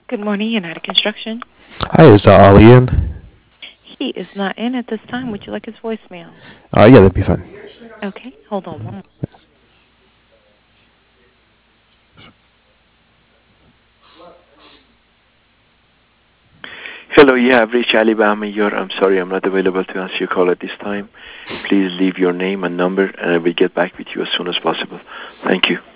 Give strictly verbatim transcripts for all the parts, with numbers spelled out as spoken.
Good morning, United Construction. Hi, is uh, Ali in? He is not in at this time. Would you like his voicemail? Uh, yeah, that'd be fine. Okay, hold on one moment. Hello, you have reached Ali Bahmiyar. I'm sorry I'm not available to answer your call at this time. Please leave your name and number, and I will get back with you as soon as possible. Thank you.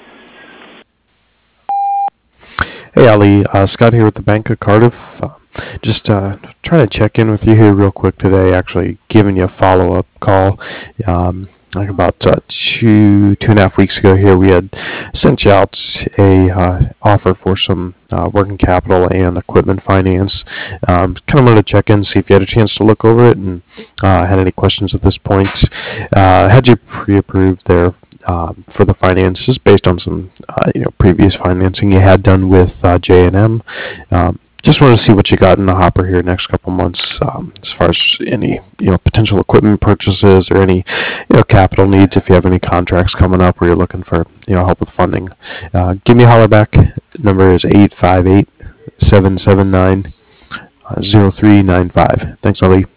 Hey, Ali, uh, Scott here with the Bank of Cardiff. Uh, just uh, trying to check in with you here real quick today. Actually, giving you a follow-up call. Um, like about uh, two two and a half weeks ago here, we had sent you out a uh, offer for some uh, working capital and equipment finance. Um, kind of wanted to check in, see if you had a chance to look over it and uh, had any questions at this point. Uh, had you pre-approved there um, for the finances based on some uh, you know previous financing you had done with uh, J and M. Um, just wanted to see what you got in the hopper here next couple months, um, as far as any you know potential equipment purchases or any you know capital needs. If you have any contracts coming up where you're looking for you know help with funding, uh, give me a holler back. Number is eight five eight seven seven nine zero three nine five. Thanks, Ali.